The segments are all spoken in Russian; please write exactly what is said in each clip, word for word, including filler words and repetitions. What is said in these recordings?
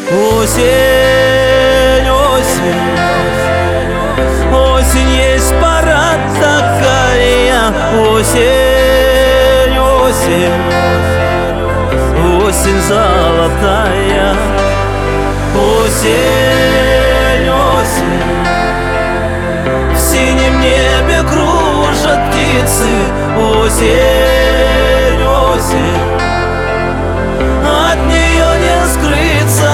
Осень, осень, осень есть пора такая. Осень, осень, осень золотая. Осень, осень, в синем небе кружат птицы. Осень, осень, от нее не скрыться.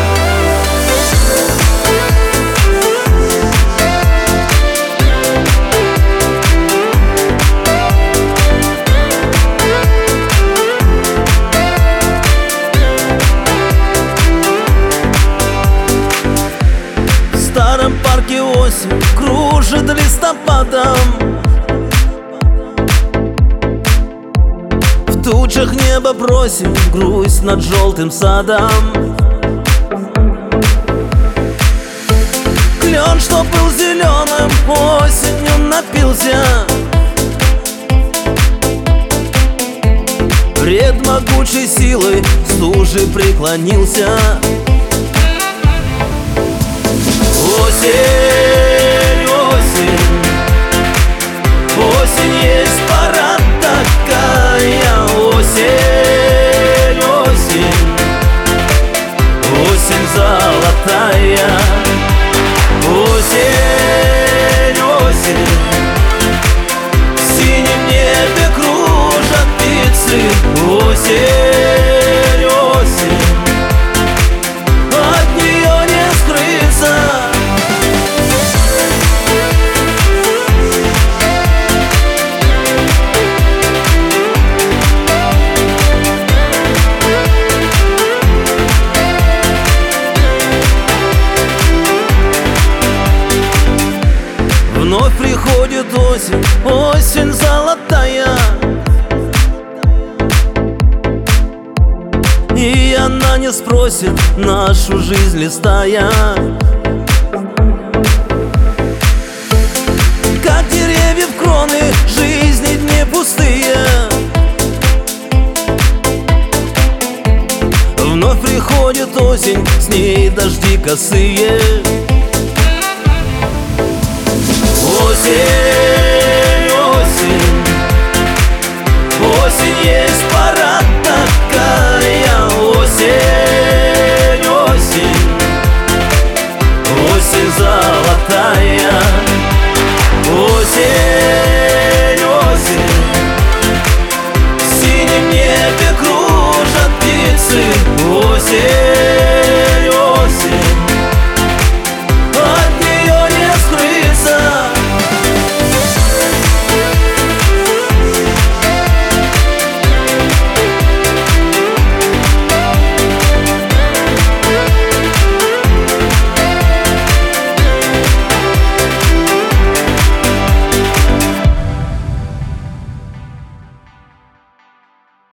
В старом парке осень кружит листопадом. В тучах небо бросим грусть над желтым садом. Клен, что был зеленым, осенью напился. Пред могучей силой стужи преклонился. Осень, осень, осень есть пора такая. Осень, осень, осень золотая. Осень, осень, в синем небе кружат птицы. Осень, осень, от нее не скрыться. Вновь приходит осень, осень золотая. И она не спросит нашу жизнь листая. Как деревьев кроны, жизни дни пустые. Вновь приходит осень, с ней дожди косые. Осень,